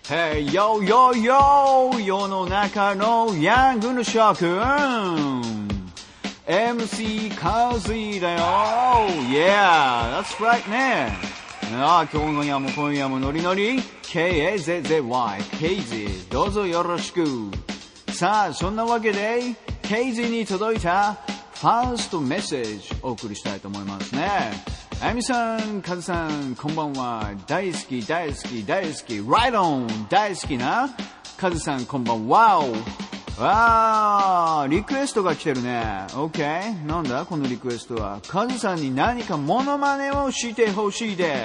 Hey yo yo yo 世の中のヤングの諸君 MC カズイだよ Yeah that's right ね今日も今夜もノリノリ KAZZY ケイジどうぞよろしくさあそんなわけでケイジに届いたファーストメッセージお送りしたいと思いますねあゆみさん、かずさん、こんばんは。大好き、大好き、大好き。Right on! 大好きなかずさん、こんばんは。リクエストが来てるね。OK? なんだこのリクエストは。かずさんに何かモノマネをしてほしいです。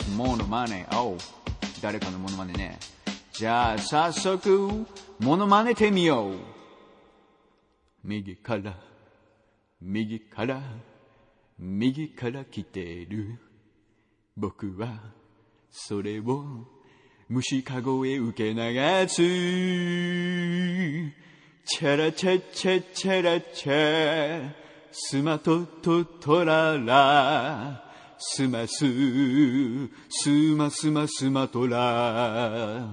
モノマネ。誰かのモノマネね。じゃあ、早速、モノマネてみよう。右から、右から、右から来てる僕はそれを虫かごへ受け流すチャラチャチャチャラチャスマトトトララスマススマスマスマトラ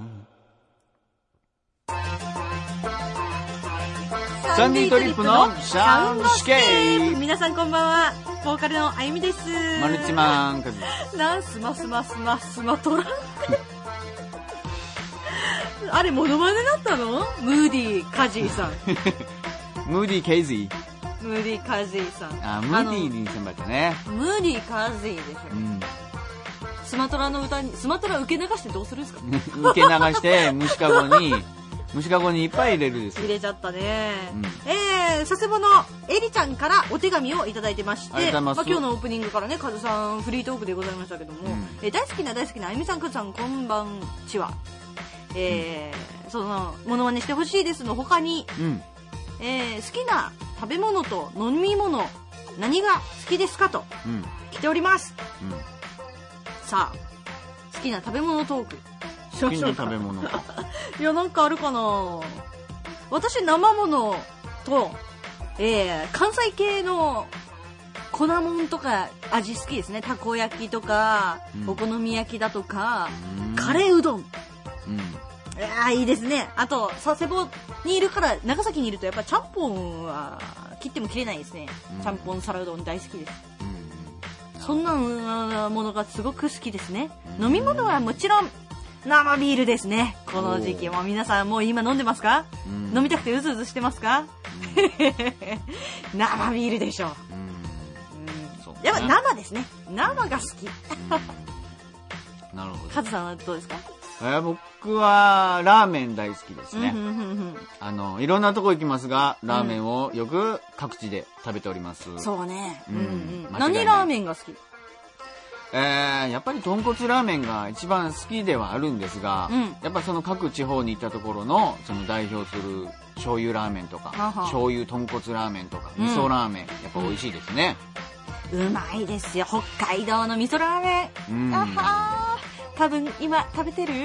サンディートリップのサウンドスケープ皆さんこんばんはボーカルのあゆみですマルチマンカズスマトラあれモノマネだったのムーディーカジーさんムーディーケイジームーディーカジーさんムーディーにせんばったねムーディーカジーでしょ、スマトラの歌にスマトラ受け流してどうするんですか受け流して虫かごにいっぱい入れるです入れちゃったね、佐世保のエリちゃんからお手紙をいただいてまして今日のオープニングからねカズさんフリートークでございましたけども、大好きなあゆみさんカズさんこんばんちは、そのモノマネしてほしいですの他に、好きな食べ物と飲み物何が好きですかと、来ております、さあ好きな食べ物トーク好きな食べ物いやなんかあるかな私生ものと、関西系の粉もんとか味好きですねたこ焼きとか、お好み焼きだとか、カレーうどん、いいですねあと佐世保にいるから長崎にいるとやっぱちゃんぽんは切っても切れないですね、ちゃんぽん皿うどん大好きです、そんなものがすごく好きですね、飲み物はもちろん生ビールですねこの時期も皆さんもう今飲んでますか、飲みたくてうずうずしてますか、生ビールでしょう、やっぱ生ですね生が好きなるほどカズさんはどうですか僕はラーメン大好きですねいろんなとこ行きますがラーメンをよく各地で食べております、 そうね、何ラーメンが好きやっぱり豚骨ラーメンが一番好きではあるんですが、やっぱその各地方に行ったところのその代表する醤油ラーメンとか醤油豚骨ラーメンとか味噌ラーメン、やっぱ美味しいですね、 うまいですよ北海道の味噌ラーメン、多分今食べてる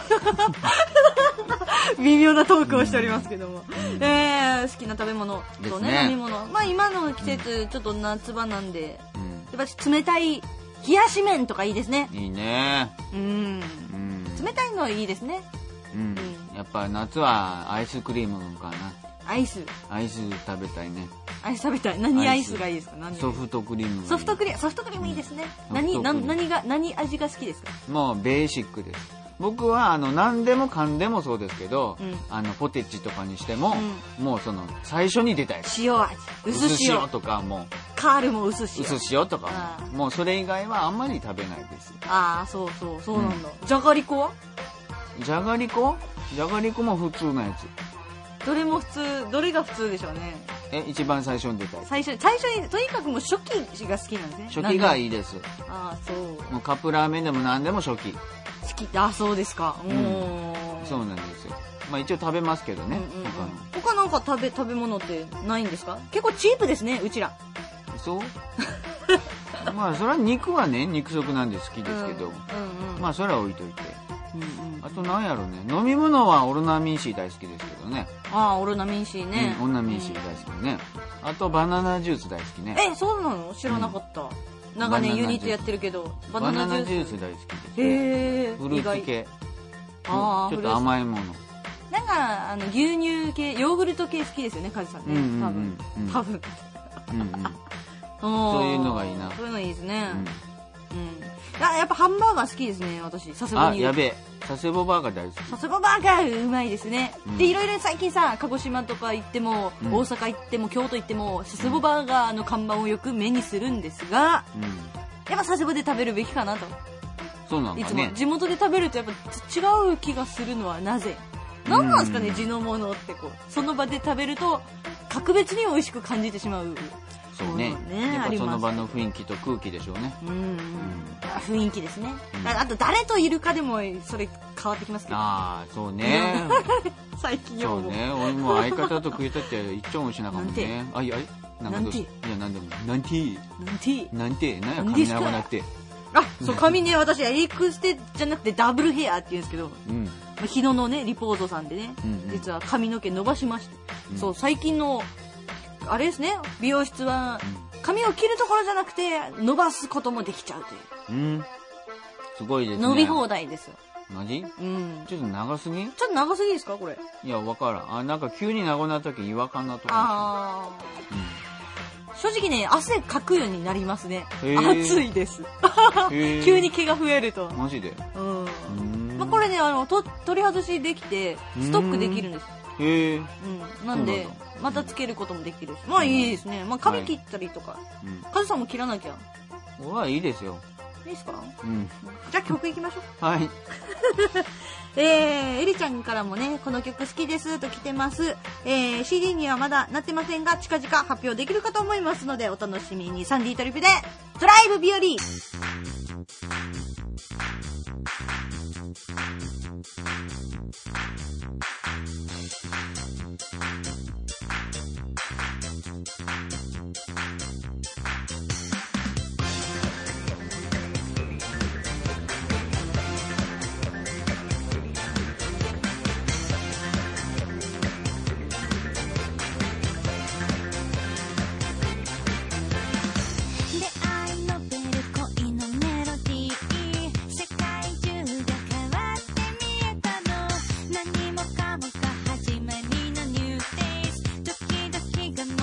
微妙なトークをしておりますけども、好きな食べ物とね飲み物今の季節ちょっと夏場なんで、やっぱ冷たい冷やし麺とかいいですね。 いいね。 冷たいのいいですね。 やっぱ夏はアイスクリームかな。 アイス食べたいね。 アイス食べたい。何アイスがいいですか？ ソフトクリーム。 ソフトクリームいいですね。何味が好きですか？ もうベーシックです。僕は何でもかんでもそうですけど、ポテチとかにしても、もうその最初に出たやつ。 塩味、薄塩とかもカールも薄塩とかもうそれ以外はあんまり食べないです。 そうなんだ。じゃがりこは？ じゃがりこも普通のやつ。 どれも普通、どれが普通でしょうね。 一番最初に出たやつ。 最初にとにかくもう初期が好きなんですね。 初期がいいです。 そう。 もうカップラーメンでも何でも初期。 好き。そうですか。 そうなんですよ。一応食べますけどね。 他なんか食べ物ってないんですか？結構チープですね、うちら。 そう？それは肉はね、肉食なんで好きですけど、それは置いといて。あと何やろね。飲み物はオロナミン C 大好きですけどね。 オロナミン C ね。 オロナミン C 大好きね。あとバナナジュース大好きね。 そうなの？知らなかった。長年ユニットやってるけど、 バナナジュース大好きです。 へー。 フルーツ系。 あーちょっと甘いもの。 なんか牛乳系、ヨーグルト系好きですよね、カズさんね。多分。 そういうのがいいな。 そういうのいいですね。やっぱハンバーガー好きですね、私。佐世保に。 やべえ。佐世保バーガー大好き。 佐世保バーガーうまいですね。で、いろいろ最近さ、鹿児島とか行っても、大阪行っても、京都行っても、佐世保バーガーの看板をよく目にするんですが、やっぱ佐世保で食べるべきかなと。 そうなんだね。 いつも地元で食べるとやっぱ違う気がするのはなぜ？何なんですかね、地のものってその場で食べると格別に美味しく感じてしまう。 そうね。やっぱその場の雰囲気と空気でしょうね。 雰囲気ですね。あと誰といるかでもそれ変わってきますけど。 そうね。 最近そうね。俺も相方と食いたって一丁もしなかったもんね。なんて。いや、なんでも。なんて。なんや、髪長くなって。 そう、髪ね、私、エクステじゃなくてダブルヘアって言うんですけど、日野のね、リポートさんでね、実は髪の毛伸ばしまして、そう、最近の、あれですね、美容室は、髪を切るところじゃなくて、伸ばすこともできちゃうという。 すごいですね。 伸び放題ですよ。 マジ？ちょっと長すぎ？ ちょっと長すぎですか、これ。 いや、わからん。なんか急に長くなった時違和感なとか。 正直ね、汗かくようになりますね。暑いです。急に毛が増えると。 マジで？ これね、取り外しできて、ストックできるんです。なんで、またつけることもできるし。まあいいですね。まあ髪切ったりとか。カズさんも切らなきゃ。 俺はいいですよ。 いいですか？じゃあ曲いきましょう。 はい。 エリちゃんからもね、この曲好きですと来てます。CD にはまだなってませんが、近々発表できるかと思いますので、お楽しみに。サンディートリップで、ドライブ日和。 何もかもが始まりのニューデイズ、ドキドキが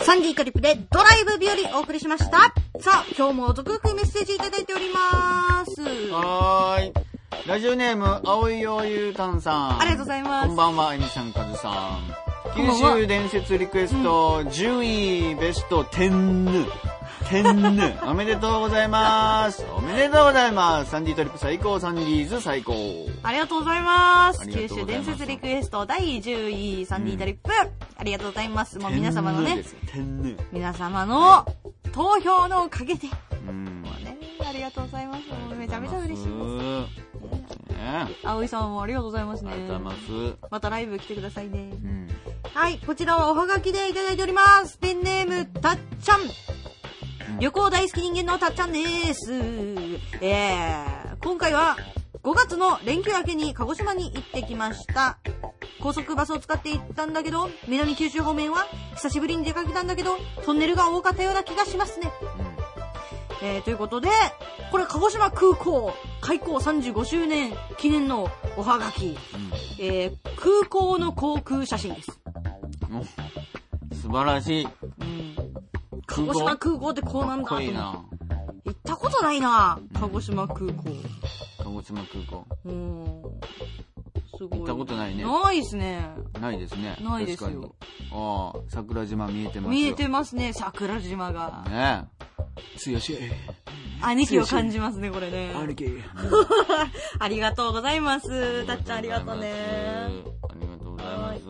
サンディートリップでドライブ日和お送りしました。さあ、今日も続々メッセージいただいております。 はーい。ラジオネーム、青いよゆうたんさん。 ありがとうございます。 こんばんは、えみさん、かずさん。九州伝説リクエスト、10位ベスト10。おめでとうございます。おめでとうございます。サンディートリップ最高、サンディーズ最高。 ありがとうございます。九州伝説リクエスト第10位、サンディートリップ。ありがとうございます。もう皆様のね、皆様の投票のおかげで。ありがとうございます。めちゃめちゃ嬉しいです。葵さんもありがとうございますね。 ありがとうございます。 またライブ来てくださいね。はい、こちらはおはがきでいただいております。ペンネーム、たっちゃん。旅行大好き人間のたっちゃんです。今回は5月の連休明けに鹿児島に行ってきました。高速バスを使って行ったんだけど、南九州方面は久しぶりに出かけたんだけど、トンネルが多かったような気がしますね。ということで、これ鹿児島空港開港35周年記念のおはがき、空港の航空写真です。 素晴らしい。 鹿児島空港ってこうなんだと思って。行ったことないな、鹿児島空港。 鹿児島空港。 すごい。 行ったことないね。 ないですね。 ないですね。 ないですよ。 ああ、桜島見えてますよ。 見えてますね、桜島が。 ねえ。強し。 兄貴を感じますね、これね。 兄貴。 ありがとうございます。たっちゃんありがとうね。 ありがとうございます。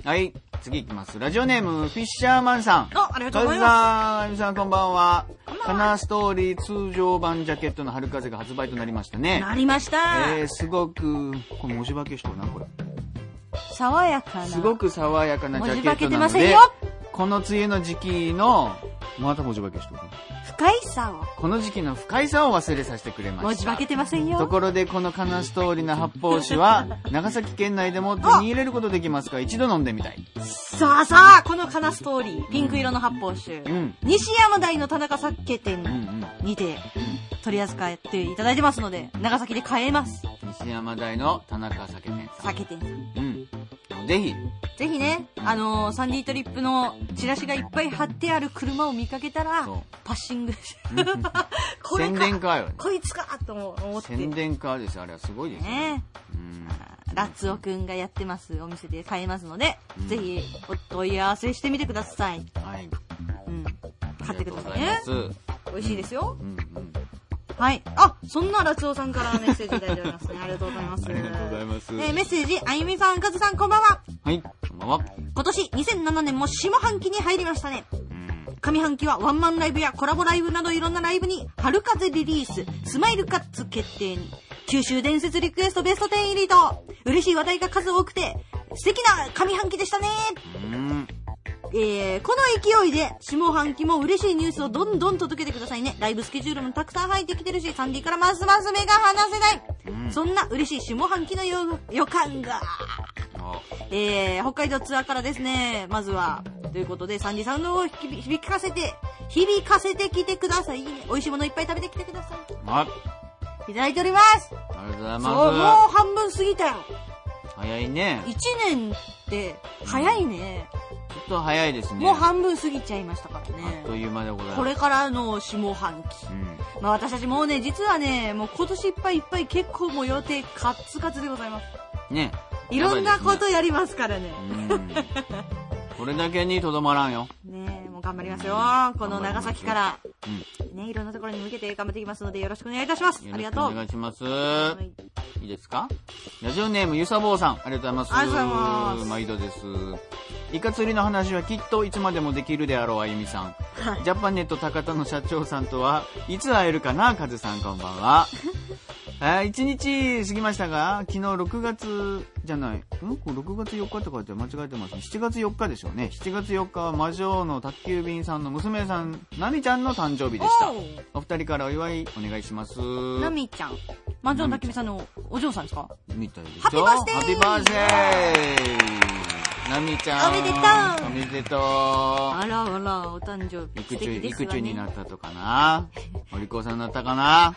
はい、次行きます。ラジオネーム、フィッシャーマンさん。 ありがとうございます。 あゆみさん、こんばんは。カナストーリー通常版ジャケットの春風が発売となりましたね。 なりました。 すごく、これ文字化けしとるな、これ。 爽やかな。 すごく爽やかなジャケットなので。 文字化けてませんよ。 この梅雨の時期の、また文字化けしとる。 不快さを。 この時期の不快さを忘れさせてくれました。 文字化けてませんよ。 ところで、このカナストーリーの発泡酒は、長崎県内でも手に入れることできますか？一度飲んでみたい。 さあさあ、このカナストーリー、ピンク色の発泡酒。西山台の田中酒店にて、取り扱っていただいてますので、長崎で買えます。 西山台の田中酒店さん。 酒店さん。 ぜひ。 ぜひね、サンディートリップのチラシがいっぱい貼ってある車を見かけたら、パッシングこれか、 宣伝カーよね。 こいつかと思って。 宣伝カーですよ、あれはすごいですね。 ラッツオくんがやってますお店で買えますので、ぜひお問い合わせしてみてください。 はい。 買ってくださいね。美味しいですよ。はい。そんなラツオさんからメッセージいただいておりますね。ありがとうございます。 ありがとうございます。 メッセージ、あゆみさん、かずさん、こんばんは。 はい、こんばんは。 今年2007年も下半期に入りましたね。上半期はワンマンライブやコラボライブなどいろんなライブに春風リリース、スマイルカッツ決定に、九州伝説リクエストベスト10入りと、嬉しい話題が数多くて、素敵な上半期でしたね。この勢いで下半期も嬉しいニュースをどんどん届けてくださいね。ライブスケジュールもたくさん入ってきてるし、サンディからますます目が離せない。そんな嬉しい下半期の予感が。北海道ツアーからですね。まずは、ということで、サンディさんのを響かせてきてくださいね。美味しいものいっぱい食べてきてください。いただいております。 ありがとうございます。 そう、もう半分過ぎたよ。 早いね。 1年って早いね。 ちょっと早いですね。 もう半分過ぎちゃいましたからね。 あっという間でございます。 これからの下半期。私たちもうね、実はね、もう今年いっぱい結構もう予定カッツカツでございます。 ね。 いろんなことやりますからね。 これだけにとどまらんよ。 ねえ、もう頑張りますよ。この長崎から、ね、いろんなところに向けて頑張っていきますので、よろしくお願いいたします。ありがとう。 お願いします。いいですか？ラジオネームゆさぼうさん、ありがとうございます。 ありがとうございます。 毎度です。イカ釣りの話はきっといつまでもできるであろうあゆみさん。ジャパネット高田の社長さんとはいつ会えるかな、カズさん、こんばんは。1日過ぎましたが、昨日6月じゃない、これ6月4日とかって間違えてます。7月4日でしょうね。7月4日は魔女の宅急便さんの娘さん、ナミちゃんの誕生日でした。お二人からお祝いお願いします。 ナミちゃん。魔女の宅急便さんのお嬢さんですか？ みたいですよ。 ハッピーバースデー！ ハッピーバースデー！ナミちゃん。 おめでとう！ おめでとう！ あらお誕生日。 いくつになったとかな？お利口さんになったかな？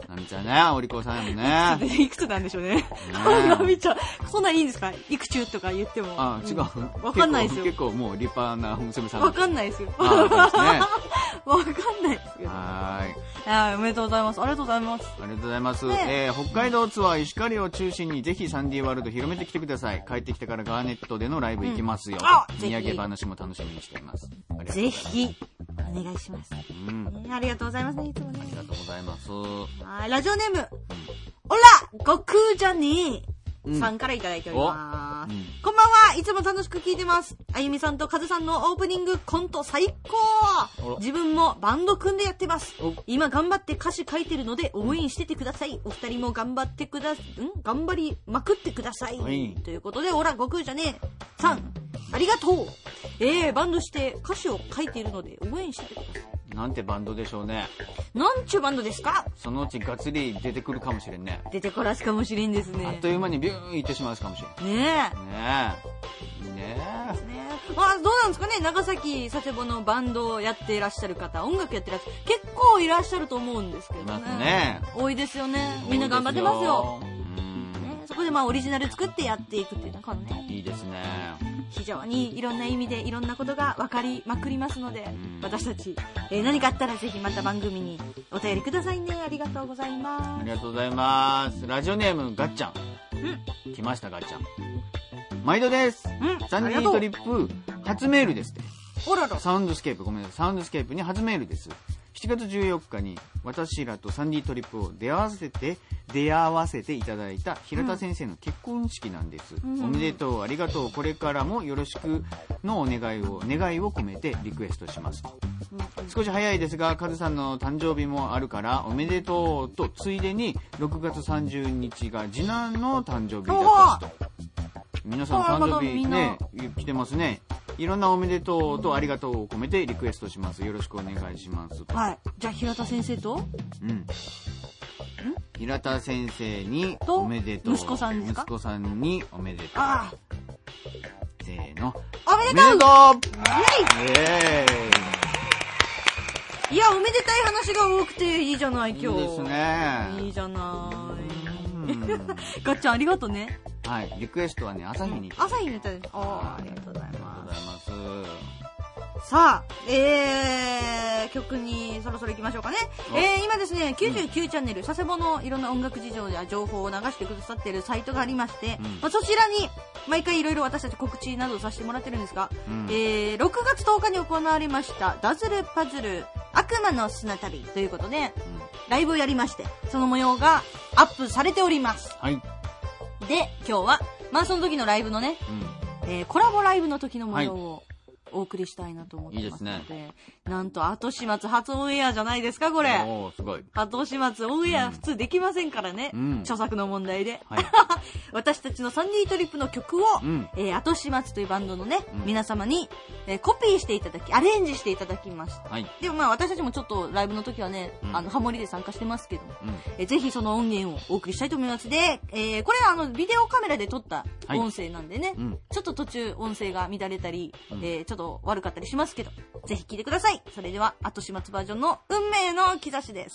なみちゃんね、お利口さんやもんね。 いくつなんでしょうね。なみちゃん、そんなんいいんですか？いくちゅうとか言っても。 あ、違う。 わかんないですよ。 結構もう立派な娘さん。 わかんないですよ。 あ、そうですね。 わかんないですよ。 はい。 おめでとうございます。ありがとうございます。 ありがとうございます。 ね、 北海道ツアー石狩を中心にぜひサンディワールド広めてきてください。帰ってきてからガーネットでのライブ行きますよ。土産話も楽しみにしています。 ぜひ、お願いします。ありがとうございますね、いつもね。 ありがとうございます。 はい、ラジオネーム、おら、悟空じゃねえ。さんからいただいております。こんばんは、いつも楽しく聞いてます。あゆみさんとカズさんのオープニングコント最高。自分もバンド組んでやってます。今頑張って歌詞書いてるので応援しててください。お二人も頑張りまくってください。ということで、おら、悟空じゃねえ。さん、ありがとう。バンドして歌詞を書いているので応援しててください。 なんてバンドでしょうね。 なんちゅうバンドですか？ そのうちガッツリ出てくるかもしれんね。 出てこらすかもしれんですね。 あっという間にビューン行ってしまうかもしれん。ねえ。 どうなんですかね、長崎佐世保のバンドをやっていらっしゃる方、音楽やってらっしゃる、結構いらっしゃると思うんですけどね。多いですよね。みんな頑張ってますよ。そこでオリジナル作ってやっていくっていうのはね。 いいですね。 非常にいろんな意味でいろんなことが分かりまくりますので、私たち、何かあったらぜひまた番組にお便りくださいね。ありがとうございます。 ありがとうございます。ラジオネームガッチャン。来ましたガッチャン。毎度です。サンディトリップ初メールですって。サウンドスケープ、ごめんなさい。サウンドスケープに初メールです。7月14日に私らとサンディトリップを出会わせていただいた平田先生の結婚式なんです。おめでとう、ありがとう、これからもよろしくの願いを込めてリクエストします。少し早いですが、カズさんの誕生日もあるからおめでとうと、ついでに6月30日が次男の誕生日だったしと。皆さん誕生日ね、来てますね。いろんなおめでとうとありがとうを込めてリクエストします。よろしくお願いします。 はい。じゃあ平田先生と平田先生におめでとう。 息子さんですか？ 息子さんにおめでとう。せーの。 おめでとう！ イエーイ！いや、おめでたい話が多くていいじゃない、今日。 いいですね。 いいじゃない。ガッチャンありがとうね。 はい。リクエストはね、朝日に。 朝日にいただいて。ありがとうございます。 ありがとうございます。 さあ、曲にそろそろ行きましょうかね。今ですね、99チャンネル、佐世保のいろんな音楽事情や情報を流してくださっているサイトがありまして、そちらに毎回いろいろ私たち告知などをさせてもらってるんですが、6月10日に行われましたダズルパズル悪魔の砂旅ということで、ライブをやりまして、その模様がアップされております。 はい。 で、今日は、その時のライブのね、コラボライブの時の模様をお送りしたいなと思ってますので、いいですね。なんと後始末初オンエアじゃないですか、これ。 おー、すごい。 後始末オンエア普通できませんからね。著作の問題で。はい、私たちのサンディートリップの曲を、後始末というバンドのね、皆様に、コピーしていただき、アレンジしていただきました。はい、でも私たちもちょっとライブの時はね、ハモリで参加してますけど、ぜひその音源をお送りしたいと思います。で、これはビデオカメラで撮った音声なんでね、ちょっと途中音声が乱れたり、ちょっと悪かったりしますけど、ぜひ聴いてください。それでは後始末バージョンの運命の兆しです。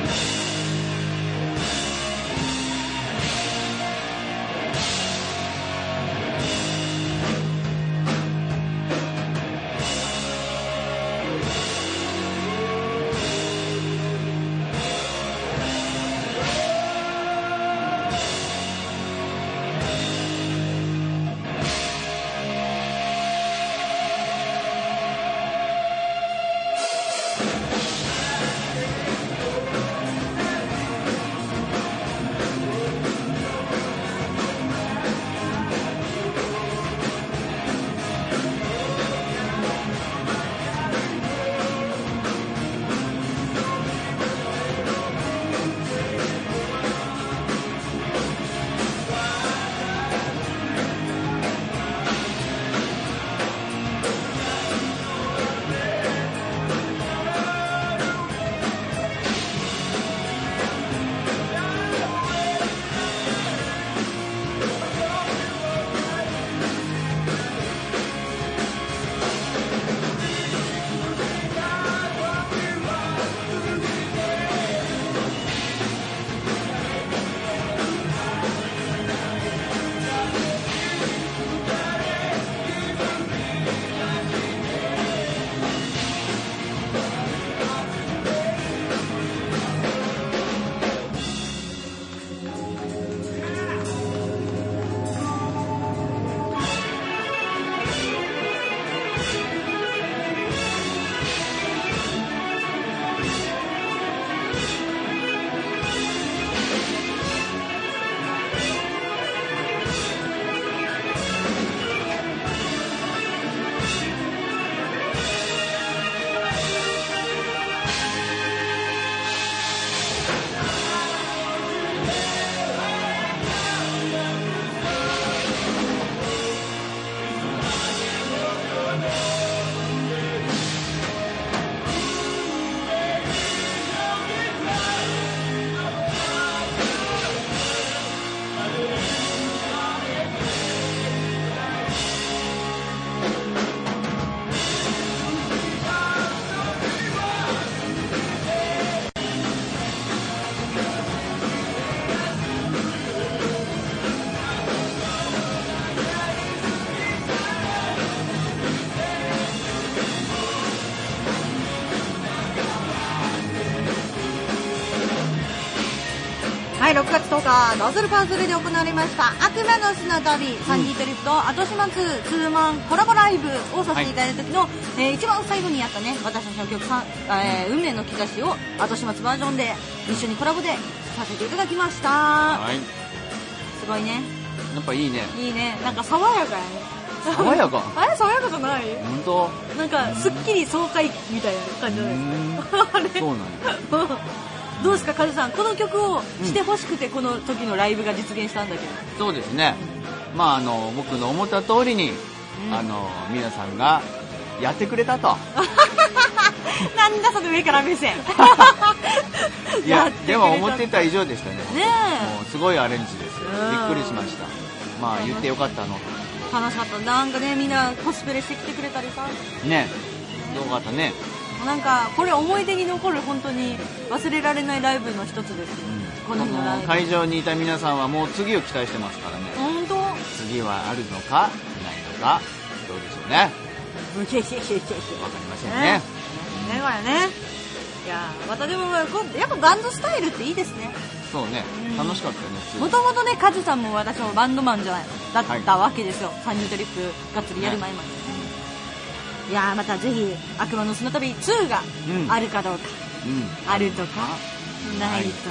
はい、6月10日ノーズルパーズルで行われました悪魔の砂旅サンディトリップと後始末ツーマンコラボライブをさせていただいた時の、一番最後にやったね私たちの曲運命の兆しを後始末バージョンで一緒にコラボでさせていただきました。はい、すごいね、 やっぱいいね。 いいね、なんか爽やかやね。 爽やかあれ爽やかじゃない？ 本当？ なんかすっきり爽快みたいな感じじゃないですか。あれそうなんや。 どうですかカズさん、この曲をしてほしくてこの時のライブが実現したんだけど。 そうですね、まあ僕の思った通りに、皆さんがやってくれたと。 なんだその上から目線。 いやでも思ってた以上でしたね。 ねえ、もうすごいアレンジですよ。びっくりしました。まあ言ってよかったの。 楽しかった。なんかね、みんなコスプレしてきてくれたりさね、よかったね。 なんかこれ思い出に残る本当に忘れられないライブの一つですよ、この日のライブ。 会場にいた皆さんはもう次を期待してますからね。 本当？ 次はあるのかないのかどうでしょうね。わかりませんね。 ねこれね。いやまたでもやっぱバンドスタイルっていいですね。 そうね、楽しかったよね。 もともとねカズさんも私もバンドマンだったわけですよ、サンディトリップがっつりやる前まで。いやまたぜひ悪魔の砂旅2があるかどうか、あるとかないと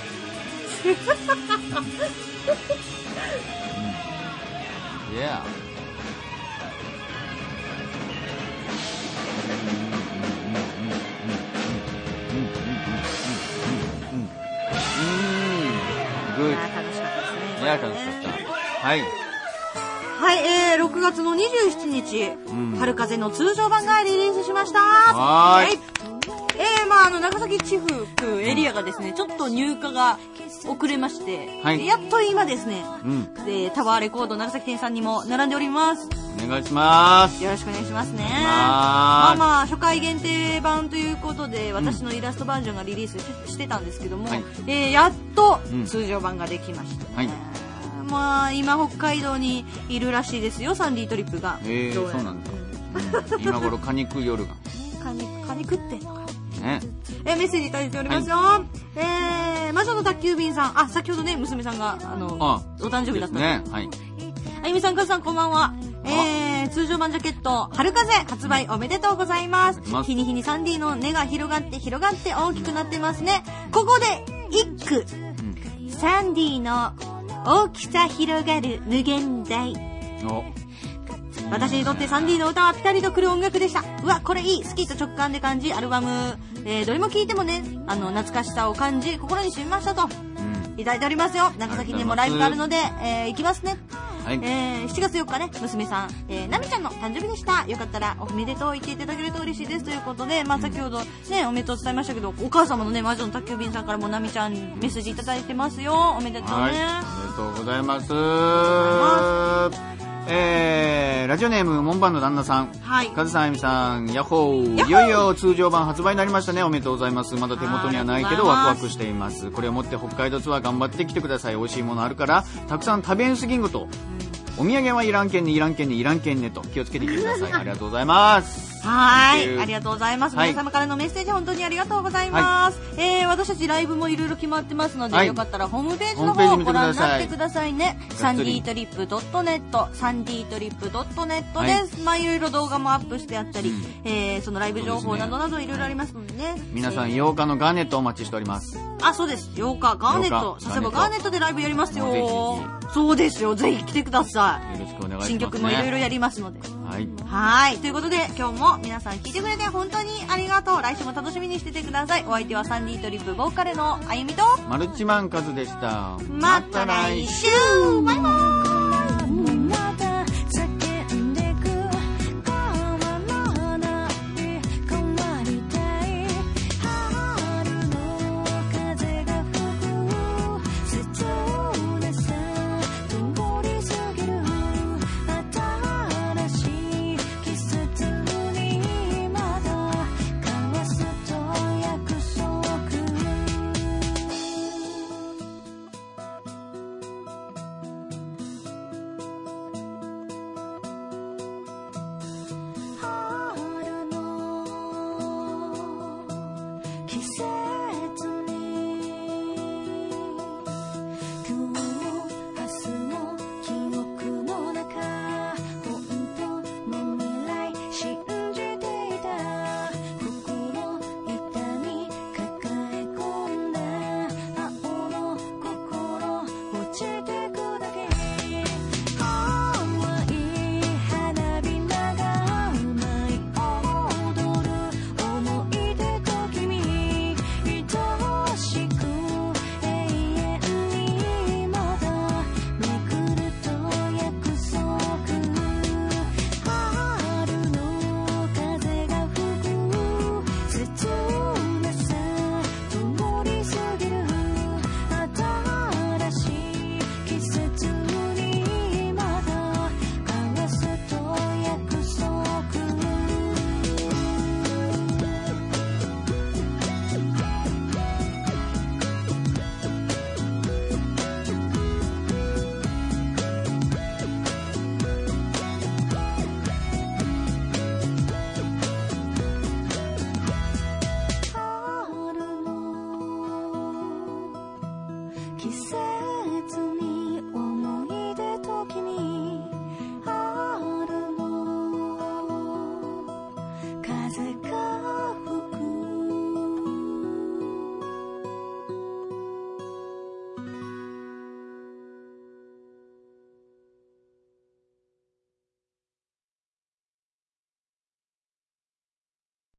か。 いやグッ。 楽しかったですね。 いや楽しかった。はいはい、6月の27日、春風の通常版がリリースしました。 はい。 長崎地区エリアがですね、ちょっと入荷が遅れまして、 はい、 やっと今ですね、タワーレコード長崎店さんにも並んでおります。 お願いします。 よろしくお願いしますね。 ままあ初回限定版ということで、私のイラストバージョンがリリースしてたんですけども、 はい、 やっと通常版ができました、 はい。 まあ今北海道にいるらしいですよ、サンディトリップが。 そうなんだ。今頃カニ食う夜が。 カニ食ってんのか。 ね、 メッセージいただいておりますよ。魔女の宅急便さん、先ほどね娘さんがお誕生日だったね。はい。 あゆみさん、かずさん、こんばんは。通常版ジャケット春風発売おめでとうございます。日に日にサンディの根が広がって大きくなってますね。ここで一句、サンディの大きさ広がる無限大。私にとってサンディの歌はピタリとくる音楽でした。うわ、これいい、好きと直感で感じ、アルバム、どれも聴いてもね、懐かしさを感じ、心に染みましたと、いただいておりますよ。長崎にもライブがあるので、行きますね。はい、7月4日ね、娘さん、なみちゃんの誕生日でした。よかったらおめでとう言っていただけると嬉しいですということで、先ほどね、おめでとう伝えましたけど、お母様のね、魔女の宅急便さんからもなみちゃんメッセージいただいてますよ。おめでとうね。 はい、おめでとうございます。ラジオネーム門番の旦那さん、はい、カズさん、あゆみさん、ヤッホー。いよいよ通常版発売になりましたね。おめでとうございます。まだ手元にはないけどワクワクしています。これを持って北海道ツアー頑張ってきてください。美味しいものあるからたくさん食べんすぎんごと、お土産はいらんけんねと気をつけていってください。ありがとうございます。 はい、ありがとうございます。皆様からのメッセージ本当にありがとうございます。私たちライブもいろいろ決まってますので、よかったらホームページの方をご覧になってくださいね。サンディトリップ .net サンディトリップ .net です。いろいろ動画もアップしてあったり、そのライブ情報などなどいろいろありますのでね。 皆さん8日のガーネットお待ちしております。 そうです。8日ガーネット、させばガーネットでライブやりますよ。そうですよ。ぜひ来てください。 よろしくお願いします。 新曲もいろいろやりますので。はい。ということで今日も皆さん聞いてくれて本当にありがとう。来週も楽しみにしててください。お相手はサンディトリップボーカルのあゆみとマルチマンカズでした。 また来週。バイバーイ。